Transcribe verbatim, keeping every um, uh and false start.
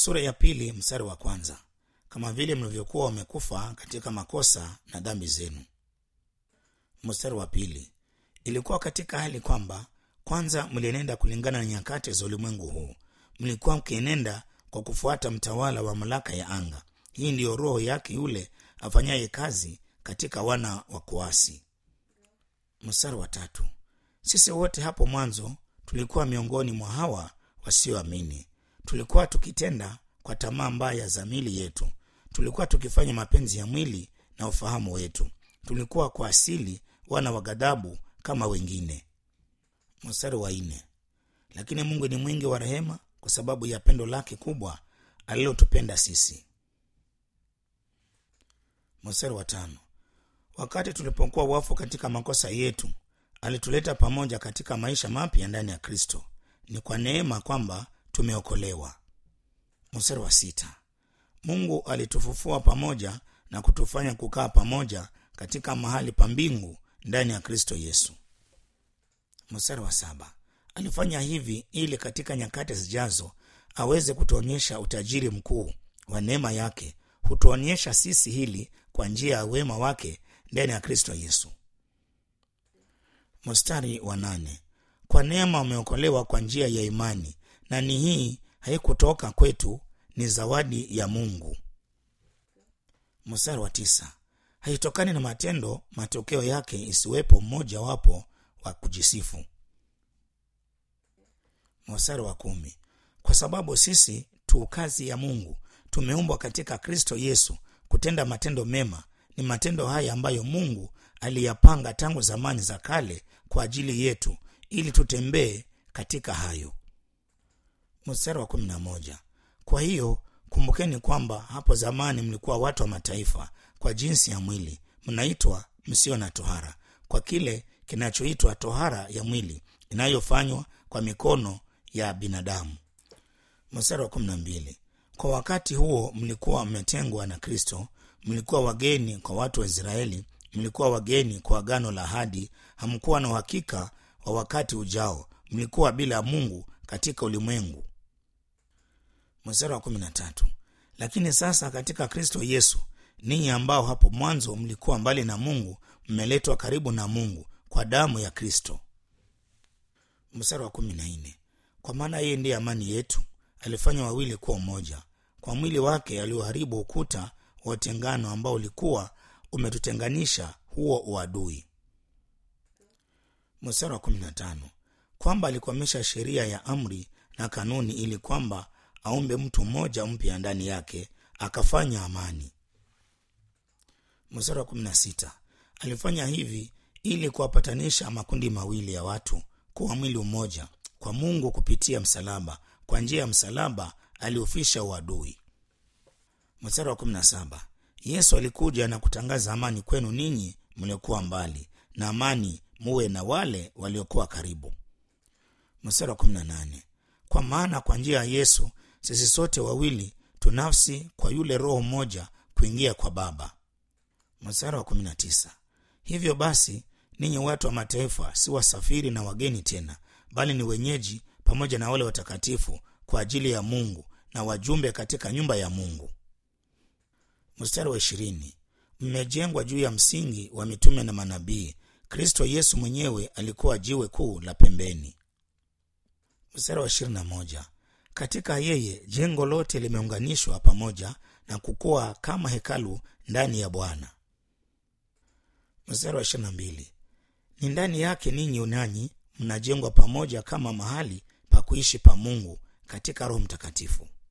Sura ya pili mstari wa kwanza. Kama vile mlivyokuwa wamekufa katika makosa na dhambi zenu. Mstari wa pili. Ilikuwa katika hali kwamba kwanza mlienenda kulingana na nyakati za ulimwengu huu. Mlikuwa mkienenda kwa kufuata mtawala wa mamlaka ya anga. Hii ndiyo roho yake yule afanyaye kazi katika wana wa kuasi. Mstari wa tatu. Sisi wote hapo mwanzo tulikuwa miongoni mwa hawa wasioamini. Tulikuwa tukitenda kwa tamaa mbaya za miili yetu. Tulikuwa tukifanya mapenzi ya mwili na ufahamu wetu. Tulikuwa kwa asili wana wa ghadhabu kama wengine. Mstari wa nne. Lakini Mungu ni mwingi wa rehema kwa sababu ya pendo lake kubwa alilotupenda sisi. Mstari wa tano. Wakati tulipokuwa wafu katika makosa yetu, alituleta pamoja katika maisha mapya ndani ya Kristo. Ni kwa neema kwamba tumeokolewa. Mstari wa sita. Mungu alitufufua pamoja na kutufanya kukaa pamoja katika mahali pa mbingu ndani ya Kristo Yesu. Mstari wa saba. Alifanya hivi ili katika nyakati zijazo aweze kutuonyesha utajiri mkuu wa neema yake. Hutuonyesha sisi hili kwa njia ya wema wake ndani ya Kristo Yesu. Mstari wa nane. Kwa neema umeokolewa kwa njia ya imani, na ni hii haikutoka kwetu, ni zawadi ya Mungu. Mstari wa tisa. Haitokani na matendo, matokeo yake isiwepo mmoja wapo wa kujisifu. Mstari wa kumi. Kwa sababu sisi tu kazi ya Mungu, tumeumbwa katika Kristo Yesu kutenda matendo mema. Ni matendo haya ambayo Mungu aliyapanga tangu zamani za kale kwa ajili yetu ili tutembee katika hayo. Mstari wa kumi na moja. Kwa hiyo kumbukeni kwamba hapo zamani mlikuwa watu wa mataifa kwa jinsi ya mwili, mnaitwa msio na tohara kwa kile kinachoitwa tohara ya mwili inayofanywa kwa mikono ya binadamu. Mstari wa kumi na mbili. Kwa wakati huo mlikuwa mmetengwa na Kristo, mlikuwa wageni kwa watu wa Israeli, mlikuwa wageni kwa agano la ahadi, hamkuwa na uhakika wa wakati ujao, mlikuwa bila Mungu katika ulimwengu. Mstari wa kumi na tatu. Lakini sasa katika Kristo Yesu, ninyi ambao hapo mwanzo mlikuwa mbali na Mungu, mmeletwa karibu na Mungu kwa damu ya Kristo. Mstari wa kumi na nne. Kwa maana yeye ndiye amani yetu, alifanya wawili kuwa mmoja. Kwa mwili wake alioharibu ukuta wa utengano ambao ulikuwa umetutenganisha, huo uadui. Mstari wa kumi na tano. Kwamba alikomesha sheria ya amri na kanuni ili kwamba aumbe mtu mmoja mpya ndani yake, akafanya amani. Mstari wa kumi na sita. Alifanya hivi ili kuwapatanisha makundi mawili ya watu kuwa mwili mmoja kwa Mungu kupitia msalaba. Kwa njia ya msalaba aliufisha uadui. Mstari wa kumi na saba. Yesu alikuja na kutangaza amani kwenu ninyi mliokuwa mbali, na amani muwe na wale waliokuwa karibu. Mstari wa kumi na nane. Kwa maana kwa njia ya Yesu sisi sote wawili tunafsi kwa yule roho mmoja kuingia kwa Baba. Mstari wa kumi na tisa. Hivyo basi ninyi watu wa mataifa si wasafiri na wageni tena, bali ni wenyeji pamoja na wale watakatifu kwa ajili ya Mungu na wajumbe katika nyumba ya Mungu. Mstari wa ishirini. Mmejengwa juu ya msingi wa mitume na manabii. Kristo Yesu mwenyewe alikuwa jiwe kuu la pembeni. Mstari wa ishirini na moja. Katika yeye jengo lote limeunganishwa pamoja na kukua kama hekalu ndani ya Bwana. Mstari wa ishirini na mbili. Ni ndani yake ninyi nanyi mnajengwa pamoja kama mahali pa kuishi pa Mungu katika Roho Mtakatifu.